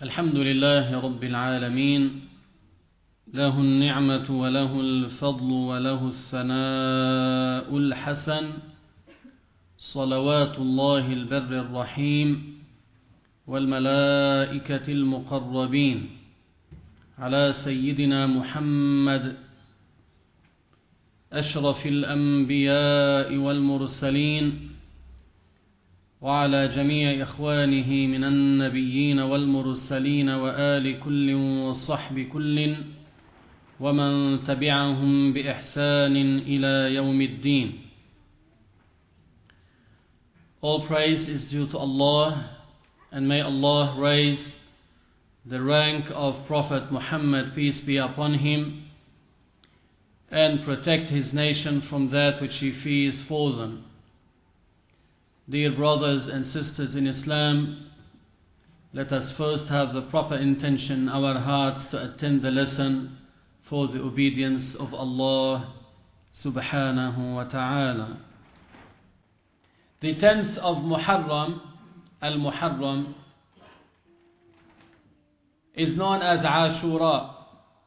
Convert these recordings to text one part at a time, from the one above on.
الحمد لله رب العالمين له النعمة وله الفضل وله الثناء الحسن صلوات الله البر الرحيم والملائكة المقربين على سيدنا محمد أشرف الأنبياء والمرسلين وعلى جميع إخوانه من النبيين والمرسلين وآل كل وصحب كل ومن تبعهم بإحسان إلى يوم الدين. All praise is due to Allah, and may Allah raise the rank of Prophet Muhammad, peace be upon him, and protect his nation from that which he fears for them. Dear brothers and sisters in Islam, let us first have the proper intention in our hearts to attend the lesson for the obedience of Allah subhanahu wa ta'ala. The 10th of Muharram, Al-Muharram, is known as Ashura.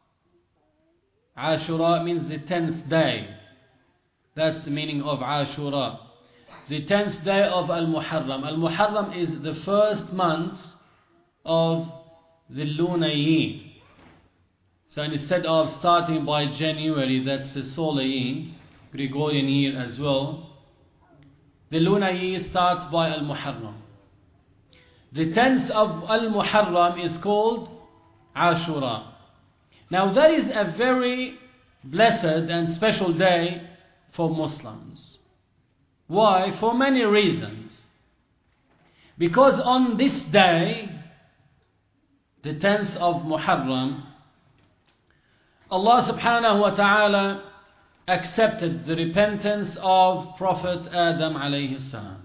Ashura means the 10th day. That's the meaning of Ashura. The 10th day of Al-Muharram. Al-Muharram is the first month of the lunar year. So instead of starting by January, that's the solar year, Gregorian year as well, the lunar year starts by Al-Muharram. The 10th of Al-Muharram is called Ashura. Now that is a very blessed and special day for Muslims. Why? For many reasons. Because on this day, the 10th of Muharram, Allah subhanahu wa ta'ala accepted the repentance of Prophet Adam alayhi salam.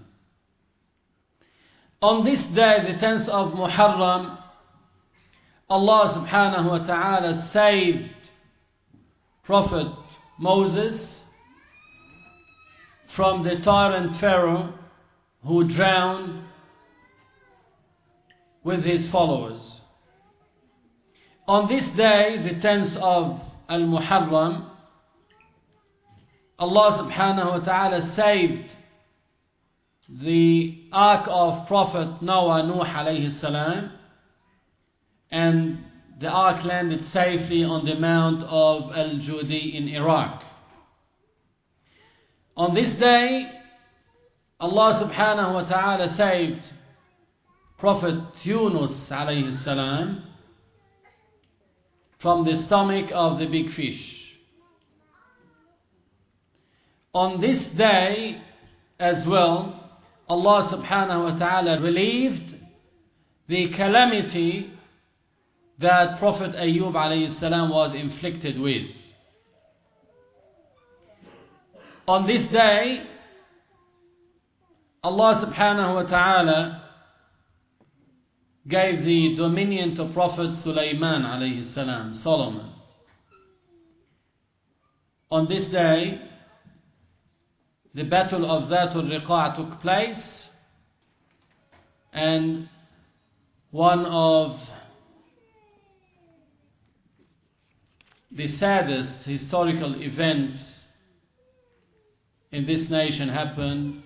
On this day, the 10th of Muharram, Allah subhanahu wa ta'ala saved Prophet Moses from the tyrant Pharaoh who drowned with his followers. On this day, the 10th of Al-Muharram, Allah subhanahu wa ta'ala saved the ark of Prophet Noah, Nuh alayhi salam, and the ark landed safely on the mount of Al-Judi in Iraq. On this day, Allah subhanahu wa ta'ala saved Prophet Yunus alayhi salam from the stomach of the big fish. On this day as well, Allah subhanahu wa ta'ala relieved the calamity that Prophet Ayyub alayhi salam was inflicted with. On this day, Allah subhanahu wa ta'ala gave the dominion to Prophet Sulaiman alayhi salam, Solomon. On this day, the battle of Dhatul Riqa' took place, and one of the saddest historical events in this nation happened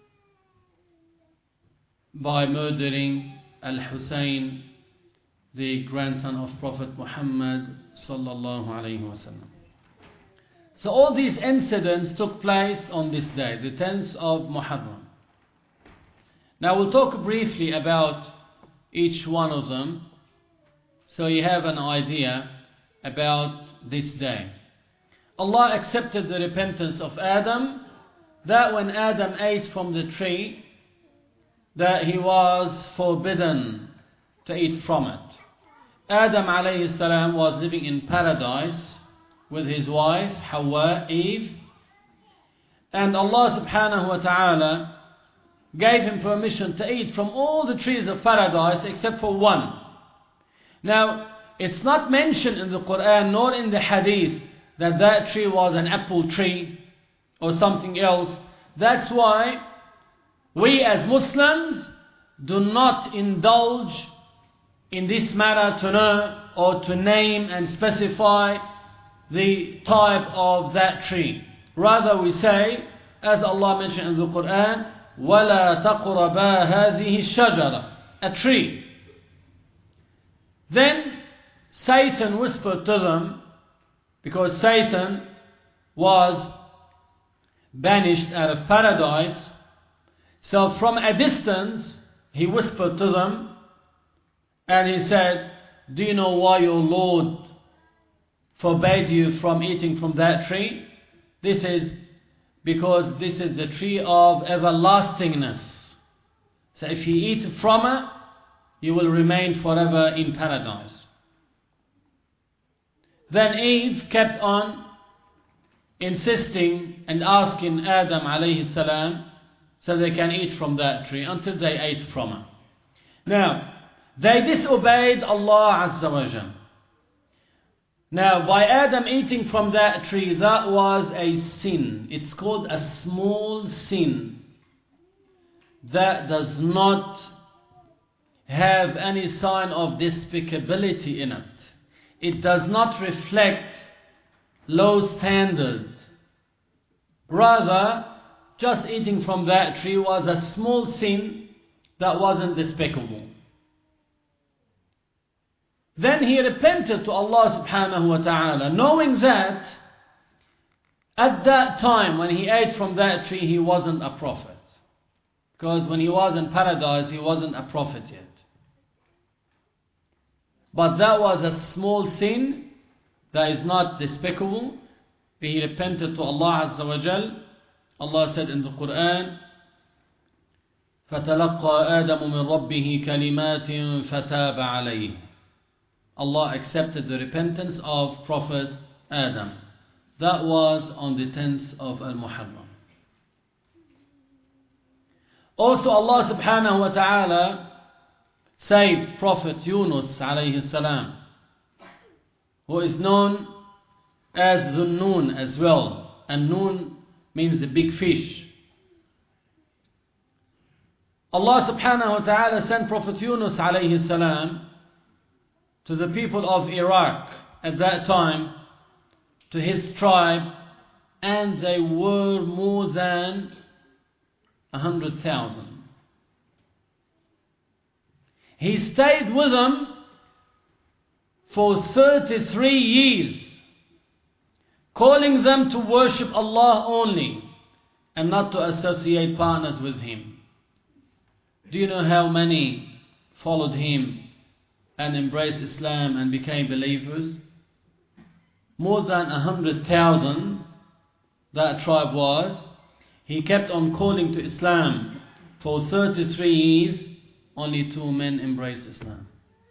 by murdering Al-Hussein, the grandson of Prophet Muhammad sallallahu alayhi wasallam. So all these incidents took place on this day, the 10th of Muharram. Now we'll talk briefly about each one of them, so you have an idea about this day. Allah accepted the repentance of Adam, that when Adam ate from the tree, that he was forbidden to eat from it. Adam alayhi salam was living in paradise with his wife Hawa, Eve, and Allah subhanahu wa ta'ala gave him permission to eat from all the trees of paradise except for one. Now, it's not mentioned in the Quran nor in the Hadith that that tree was an apple tree or something else. That's why we as Muslims do not indulge in this matter to know or to name and specify the type of that tree. Rather we say, as Allah mentioned in the Quran, وَلَا تَقْرَبَا هَذِهِ الشَّجَرَةِ, a tree. Then Satan whispered to them, because Satan was banished out of paradise, so from a distance he whispered to them and he said, do you know why your Lord forbade you from eating from that tree? This is because this is the tree of everlastingness. So if you eat from it, you will remain forever in paradise. Then Eve kept on insisting and asking Adam alayhi salam so they can eat from that tree until they ate from it. Now, they disobeyed Allah Azza wa Jal. Now, by Adam eating from that tree, that was a sin. It's called a small sin that does not have any sign of despicability in it. It does not reflect low standard. Rather, just eating from that tree was a small sin that wasn't despicable. Then he repented to Allah subhanahu wa ta'ala, knowing that at that time when he ate from that tree he wasn't a prophet. Because when he was in paradise he wasn't a prophet yet. But that was a small sin that is not despicable. He repented to Allah Azza wa Jal. Allah said in the Quran, فَتَلَقَّى آدَمُ مِنْ رَبِّهِ كَلِمَاتٍ فَتَابَ عَلَيْهِ. Allah accepted the repentance of Prophet Adam. That was on the 10th of Al-Muharram. Also Allah subhanahu wa ta'ala saved Prophet Yunus alayhi salam, who is known as Dhunnun as well. And Nun means the big fish. Allah subhanahu wa ta'ala sent Prophet Yunus alayhi salam to the people of Iraq at that time, to his tribe, and they were more than 100,000. He stayed with them for 33 years, calling them to worship Allah only and not to associate partners with Him. Do you know how many followed him and embraced Islam and became believers? More than 100,000 that tribe was. He kept on calling to Islam for 33 years. Only 2 men embraced Islam.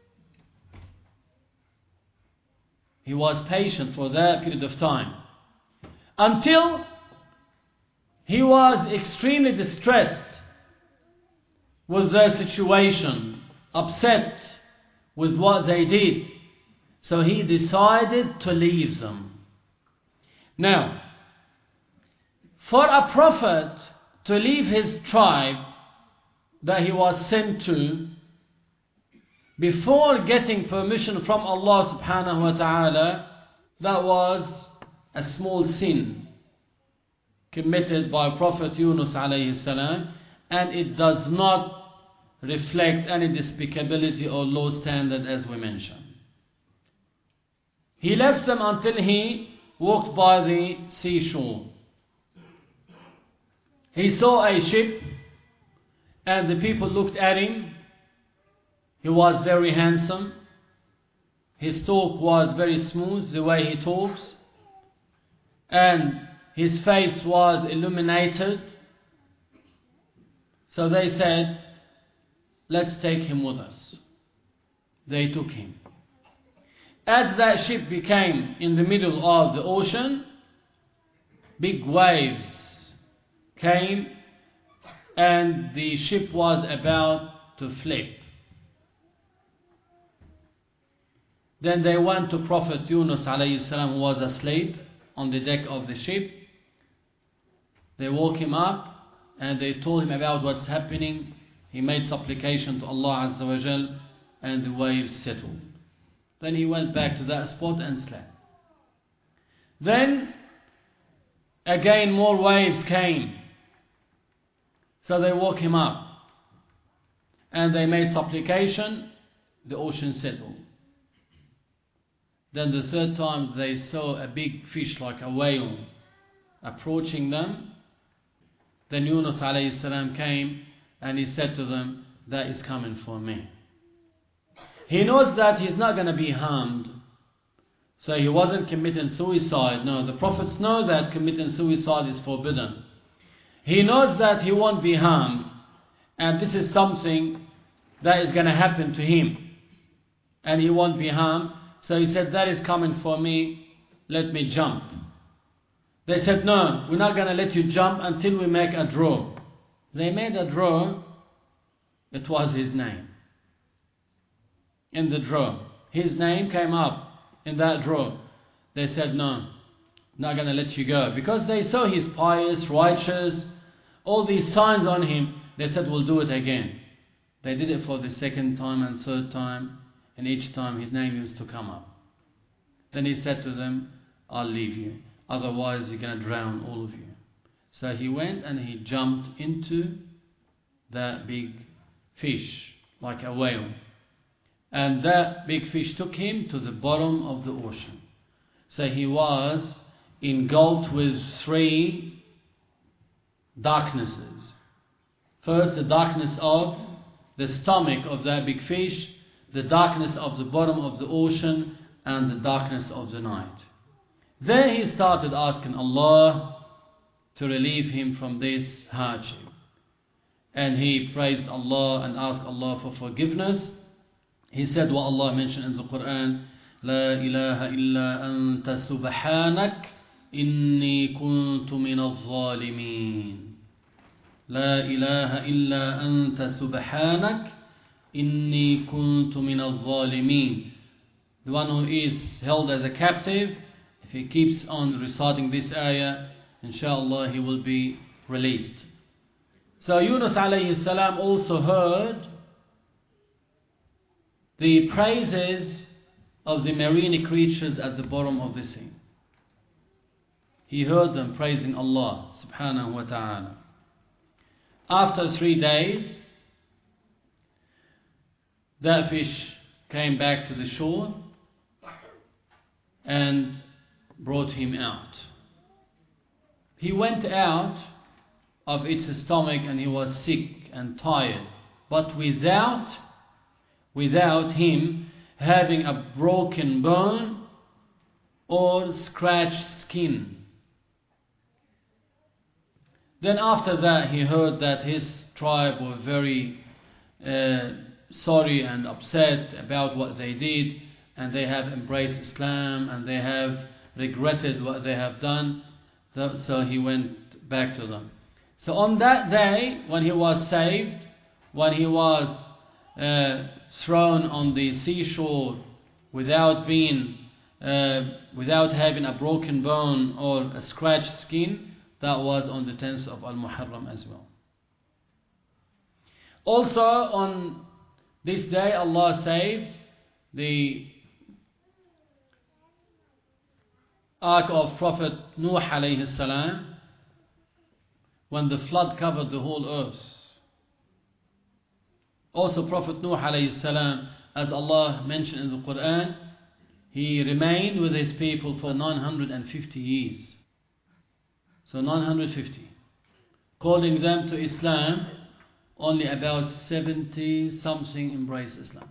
He was patient for that period of time, until he was extremely distressed with their situation, upset with what they did. So he decided to leave them. Now, for a prophet to leave his tribe that he was sent to, before getting permission from Allah subhanahu wa ta'ala, that was a small sin committed by Prophet Yunus alayhi salam, and it does not reflect any despicability or low standard as we mentioned. He left them until he walked by the seashore. He saw a ship and the people looked at him. He was very handsome. His talk was very smooth, the way he talks. And his face was illuminated. So they said, let's take him with us. They took him. As that ship became in the middle of the ocean, big waves came and the ship was about to flip. Then they went to Prophet Yunus alayhi salam, who was asleep on the deck of the ship. They woke him up and they told him about what's happening. He made supplication to Allah Azza wa Jal, and the waves settled. Then he went back to that spot and slept. Then again more waves came. So they woke him up and they made supplication. The ocean settled. Then the third time they saw a big fish like a whale approaching them. Then Yunus alayhi salam came and he said to them, that is coming for me. He knows that he's not going to be harmed. So he wasn't committing suicide. No, the prophets know that committing suicide is forbidden. He knows that he won't be harmed. And this is something that is going to happen to him. And he won't be harmed. So he said, that is coming for me. Let me jump. They said, no, we're not going to let you jump until we make a draw. They made a draw. It was his name. In the draw. His name came up in that draw. They said, no, not going to let you go. Because they saw he's pious, righteous, all these signs on him. They said, we'll do it again. They did it for the second time and third time. And each time his name used to come up. Then he said to them, I'll leave you. Otherwise you're going to drown all of you. So he went and he jumped into that big fish, like a whale. And that big fish took him to the bottom of the ocean. So he was engulfed with 3 darknesses. First, the darkness of the stomach of that big fish, the darkness of the bottom of the ocean, and the darkness of the night. Then he started asking Allah to relieve him from this hardship. And he praised Allah and asked Allah for forgiveness. He said what Allah mentioned in the Quran, لا إله إلا أنت سبحانك إني كنت من الظالمين. لا إله إلا أنت سبحانك إني كنت من الظالمين. The one who is held as a captive, if he keeps on reciting this ayah, inshallah he will be released. So Yunus alayhi salam also heard the praises of the marine creatures at the bottom of the sea. He heard them praising Allah subhanahu wa ta'ala. After 3 days, that fish came back to the shore and brought him out. He went out of its stomach and he was sick and tired, but without him having a broken bone or scratched skin. Then after that he heard that his tribe were very sorry and upset about what they did, and they have embraced Islam and they have regretted what they have done. So he went back to them. So on that day, when he was saved, when he was thrown on the seashore without having a broken bone or a scratched skin, that was on the 10th of Al-Muharram as well. Also on this day, Allah saved the ark of Prophet Nuh alayhi salam when the flood covered the whole earth. Also Prophet Nuh alayhi salam, as Allah mentioned in the Quran, he remained with his people for 950 years. So 950. Calling them to Islam, only about 70 something embraced Islam.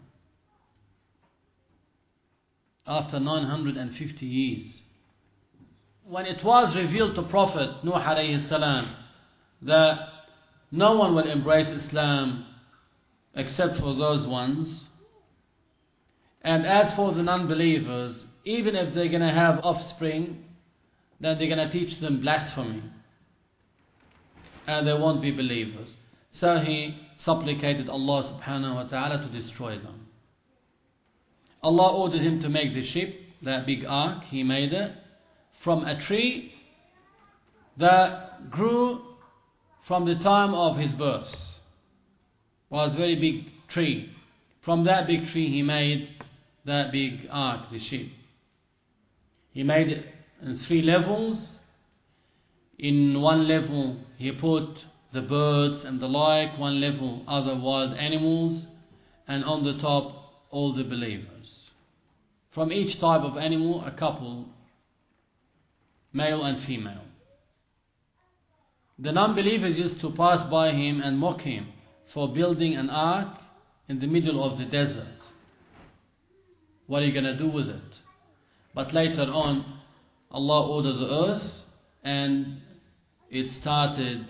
After 950 years. When it was revealed to Prophet Nuh alayhi salam that no one will embrace Islam except for those ones, and as for the non-believers, even if they're going to have offspring, then they're going to teach them blasphemy and they won't be believers. So he supplicated Allah subhanahu wa ta'ala to destroy them. Allah ordered him to make the ship, that big ark. He made it from a tree that grew from the time of his birth. It was a very big tree. From that big tree he made that big ark, the ship. He made it in 3 levels. In one level he put the birds and the like, one level other wild animals, and on the top all the believers. From each type of animal, a couple, male and female. The non-believers used to pass by him and mock him for building an ark in the middle of the desert. What are you going to do with it? But later on, Allah ordered the earth and it started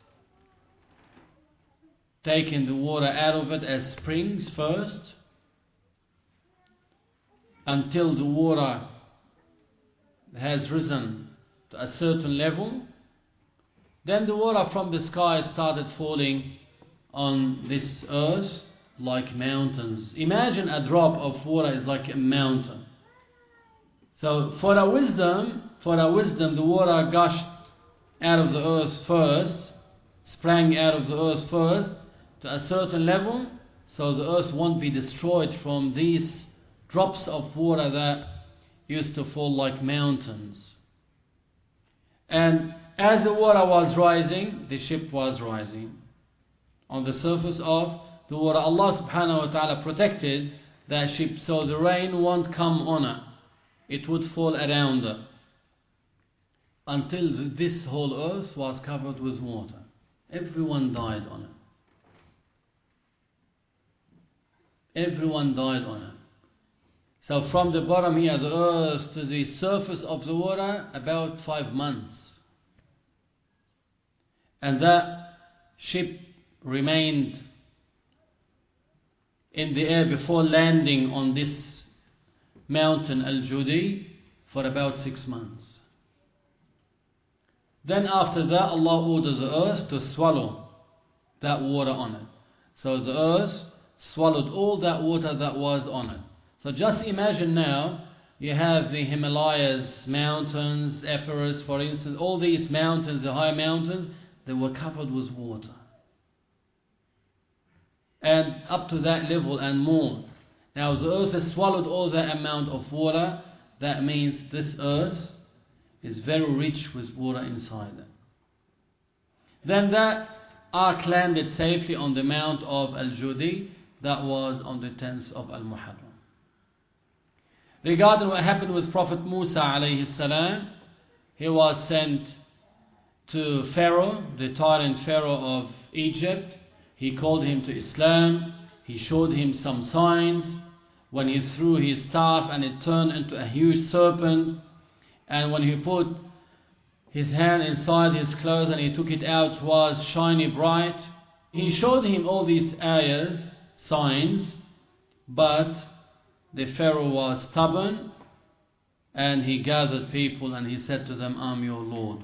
taking the water out of it as springs first, until the water has risen to a certain level. Then the water from the sky started falling on this earth like mountains. Imagine a drop of water is like a mountain. So for our wisdom, the water gushed out of the earth first, sprang out of the earth first to a certain level, so the earth won't be destroyed from these drops of water that used to fall like mountains. And as the water was rising, the ship was rising. On the surface of the water, Allah subhanahu wa ta'ala protected that ship so the rain won't come on it. It would fall around it. Until this whole earth was covered with water. Everyone died on it. Everyone died on it. So from the bottom here, the earth, to the surface of the water, about 5 months. And that ship remained in the air before landing on this mountain Al-Judi for about 6 months. Then after that, Allah ordered the earth to swallow that water on it. So the earth swallowed all that water that was on it. So just imagine now, you have the Himalayas mountains, Everest for instance, all these mountains, the high mountains, they were covered with water. And up to that level and more. Now the earth has swallowed all that amount of water. That means this earth is very rich with water inside it. Then that ark landed safely on the mount of Al-Judi. That was on the 10th of Al-Muharram. Regarding what happened with Prophet Musa alayhi salam, he was sent to Pharaoh, the tyrant Pharaoh of Egypt. He called him to Islam. He showed him some signs. When he threw his staff and it turned into a huge serpent. And when he put his hand inside his clothes and he took it out, it was shiny bright. He showed him all these ayahs, signs, but the Pharaoh was stubborn and he gathered people and he said to them, I'm your Lord.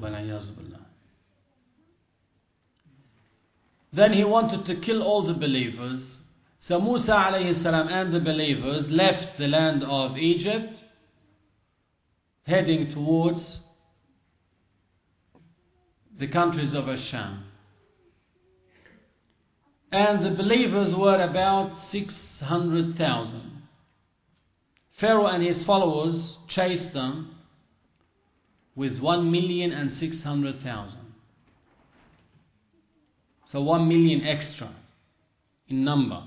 Then he wanted to kill all the believers. So Musa alayhi salam and the believers left the land of Egypt, heading towards the countries of Asham. And the believers were about 600,000. Pharaoh and his followers chased them with 1,600,000. So 1 million extra in number.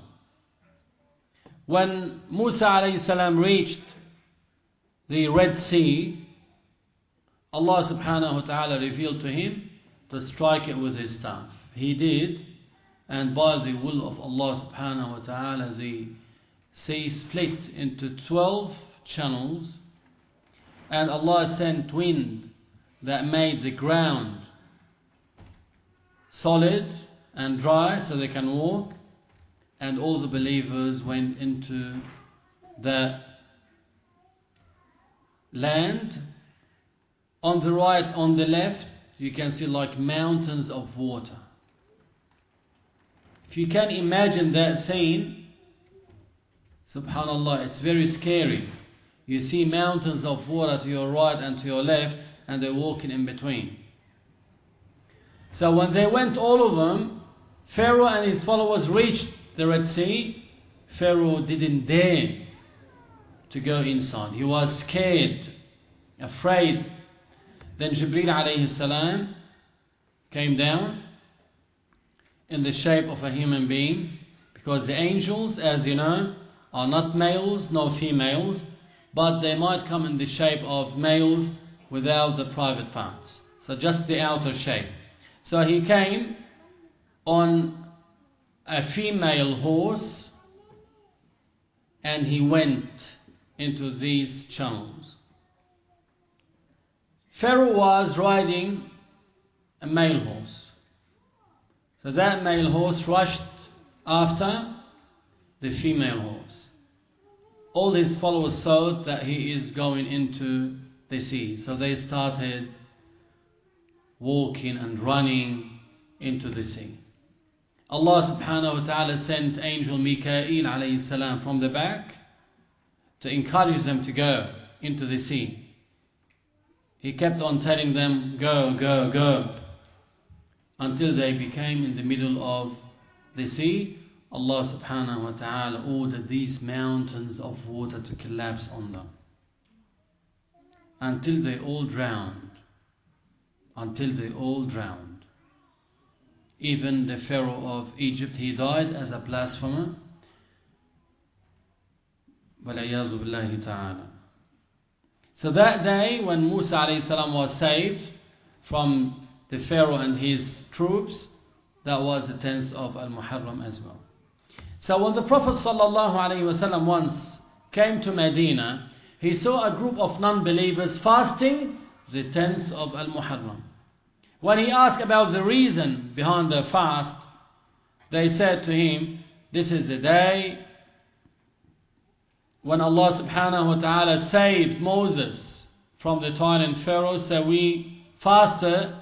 When Musa alayhi salam reached the Red Sea, Allah subhanahu wa ta'ala revealed to him to strike it with his staff. He did, and by the will of Allah subhanahu wa ta'ala, the sea split into 12 channels, and Allah sent wind that made the ground solid and dry so they can walk, and all the believers went into the land. On the right, on the left, you can see like mountains of water. If you can imagine that scene, subhanallah, it's very scary. You see mountains of water to your right and to your left, and they're walking in between. So when they went, all of them, Pharaoh and his followers reached the Red Sea. Pharaoh didn't dare to go inside. He was scared, afraid. Then Jibreel alayhi salam came down in the shape of a human being, because the angels, as you know, are not males nor females, but they might come in the shape of males without the private parts, so just the outer shape. So he came on a female horse and he went into these channels. Pharaoh was riding a male horse. So that male horse rushed after the female horse. All his followers thought that he is going into the sea. So they started walking and running into the sea. Allah subhanahu wa ta'ala sent angel Mikael alayhi salam from the back to encourage them to go into the sea. He kept on telling them, go, go, go, until they became in the middle of the sea. Allah subhanahu wa ta'ala ordered these mountains of water to collapse on them until they all drowned. Until they all drowned. Even the Pharaoh of Egypt, he died as a blasphemer. وَالْعِيَاذُ بِاللَّهِ تَعَالَى. So that day when Musa alayhi salam was saved from the Pharaoh and his troops, that was the 10th of Al-Muharram as well. So when the Prophet sallallahu alayhi wasallam once came to Medina, he saw a group of non-believers fasting the 10th of Al-Muharram. When he asked about the reason behind the fast, they said to him, this is the day when Allah subhanahu wa ta'ala saved Moses from the tyrant Pharaoh, so we fasted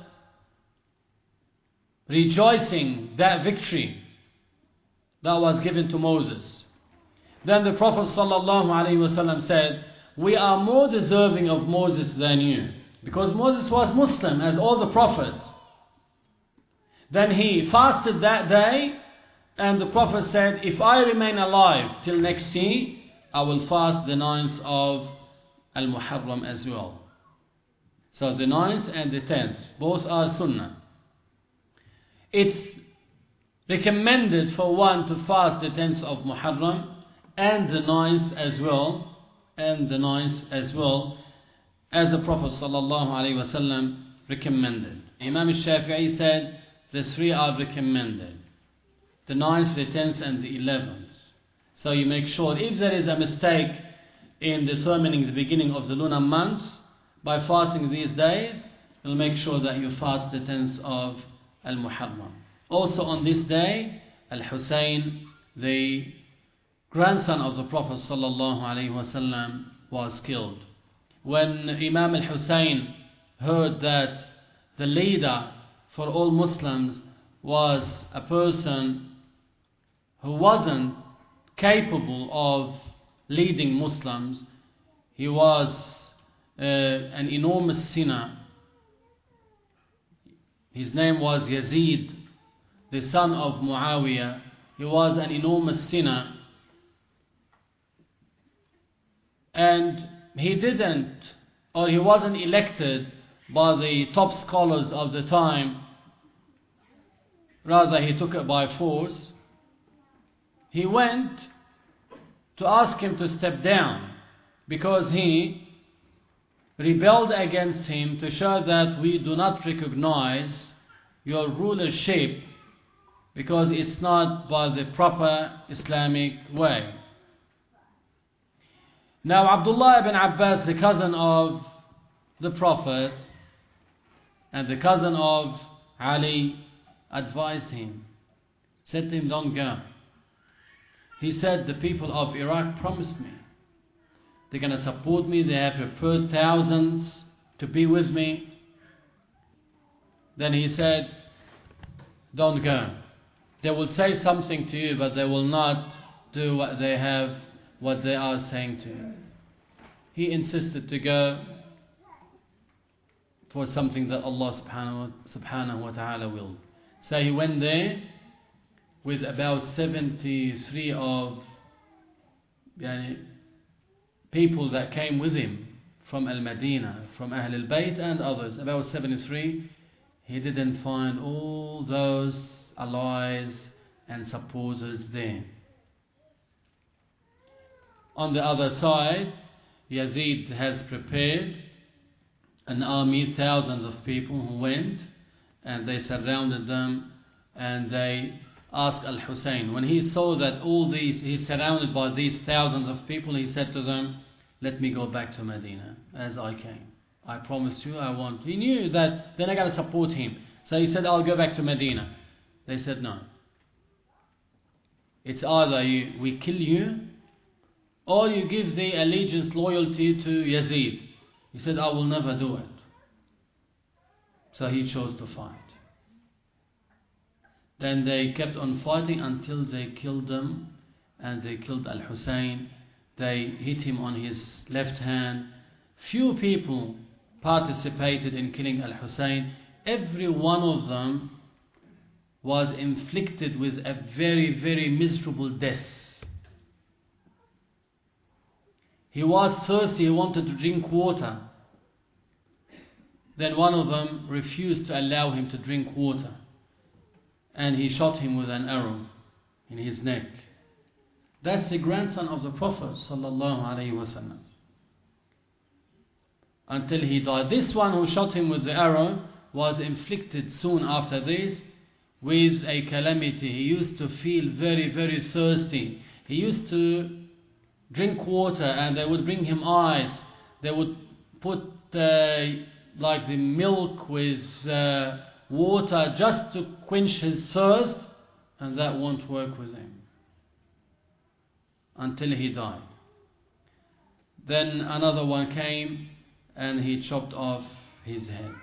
rejoicing that victory that was given to Moses. Then the Prophet sallallahu alaihi wasallam said, we are more deserving of Moses than you, because Moses was Muslim as all the prophets. Then he fasted that day, and the Prophet said, if I remain alive till next year, I will fast the 9th of Al-Muharram as well. So the 9th and the 10th, both are Sunnah. It's recommended for one to fast the 10th of Muharram and the 9th as well, and the 9th as well, as the Prophet sallallahu alaihi wasallam recommended. Imam al-Shafi'i said the 3 are recommended: the 9th, the 10th and the 11th. So you make sure, if there is a mistake in determining the beginning of the lunar months, by fasting these days, you'll make sure that you fast the 10th of Al-Muharram. Also on this day, Al-Husayn, the grandson of the Prophet sallallahu alaihi wasallam, was killed. When Imam Al-Husayn heard that the leader for all Muslims was a person who wasn't capable of leading Muslims, he was an enormous sinner. His name was Yazid, the son of Muawiyah. He was an enormous sinner, and he wasn't elected by the top scholars of the time. Rather, he took it by force. He went to ask him to step down because he rebelled against him, to show that we do not recognize your rulership because it's not by the proper Islamic way. Now Abdullah ibn Abbas, the cousin of the Prophet and the cousin of Ali, advised him, said to him, don't go. He said, the people of Iraq promised me they're going to support me, they have prepared thousands to be with me. Then he said, don't go. They will say something to you, but they will not do what they are saying to you. He insisted to go for something that Allah subhanahu wa ta'ala willed. So he went there with about 73 of yani, people that came with him from Al-Madinah, from Ahl al-Bayt and others, about 73, he didn't find all those allies and supporters there. On the other side, Yazid has prepared an army, thousands of people who went, and they surrounded them, and they asked Al-Hussein. When he saw that all these, he's surrounded by these thousands of people, he said to them, let me go back to Medina as I came. I promised you I won't. He knew that they're not going to support him. So he said, I'll go back to Medina. They said, no. It's either we kill you, or you give the allegiance, loyalty to Yazid. He said, I will never do it. So he chose to fight. Then they kept on fighting until they killed them, and they killed Al-Hussein. They hit him on his left hand. Few people participated in killing Al-Hussein. Every one of them was inflicted with a very, very miserable death. He was thirsty, he wanted to drink water. Then one of them refused to allow him to drink water, and he shot him with an arrow in his neck. That's the grandson of the Prophet ﷺ. Until he died. This one who shot him with the arrow was inflicted soon after this with a calamity. He used to feel very, very thirsty. He used to drink water, and they would bring him ice. They would put like the milk with water just to quench his thirst, and that won't work with him until he died. Then another one came and he chopped off his head.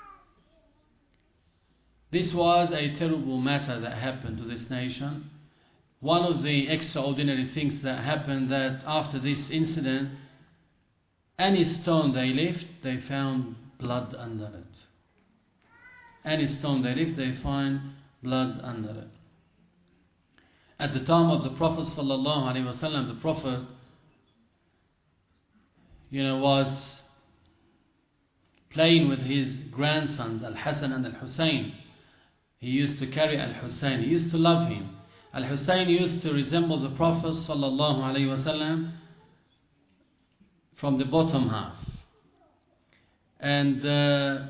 This was a terrible matter that happened to this nation. One of the extraordinary things that happened, that after this incident, any stone they lift, they found blood under it. Any stone they lift, they find blood under it. At the time of the Prophet ﷺ, the Prophet, was playing with his grandsons, Al-Hasan and Al-Hussein. He used to carry Al-Hussein. He used to love him. Al-Hussein used to resemble the Prophet ﷺ from the bottom half. And the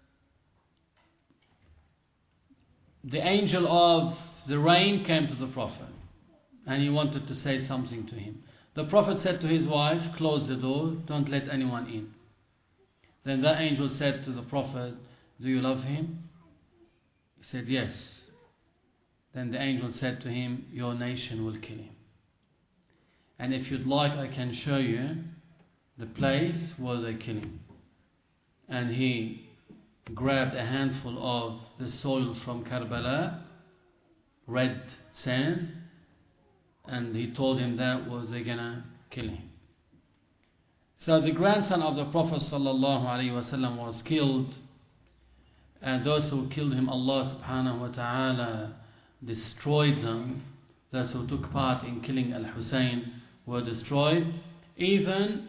angel of the rain came to the Prophet, and he wanted to say something to him. The Prophet said to his wife, close the door, don't let anyone in. Then that angel said to the Prophet, do you love him? He said, yes. Then the angel said to him, your nation will kill him. And if you'd like, I can show you the place where they kill him. And he grabbed a handful of the soil from Karbala, red sand, and he told him that was they're gonna kill him. So the grandson of the Prophet ﷺ was killed, and those who killed him, Allah subhanahu wa ta'ala destroyed them. Those who took part in killing Al-Hussein were destroyed. Even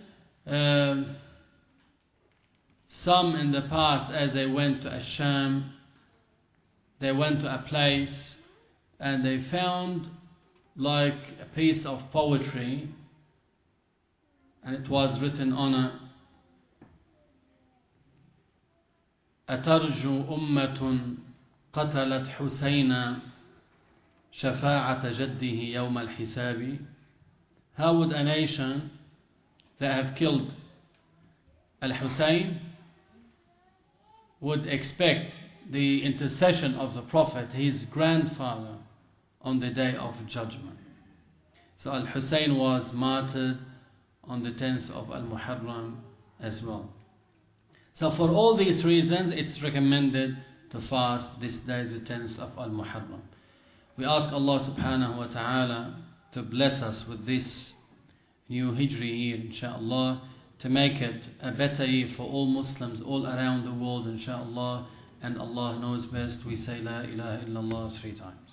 some in the past, as they went to Asham, they went to a place and they found like a piece of poetry, and it was written on it, أترجو أمة قتلت حسين شفاعة جده يوم الحساب. How would a nation that have killed Al-Hussein would expect the intercession of the Prophet, his grandfather, on the day of judgment? So Al-Hussein was martyred on the 10th of Al-Muharram as well. So for all these reasons, it's recommended to fast this day, the 10th of Al-Muharram. We ask Allah subhanahu wa ta'ala to bless us with this new Hijri year, inshaAllah, to make it a better year for all Muslims all around the world, inshaAllah. And Allah knows best. We say La ilaha illallah 3 times.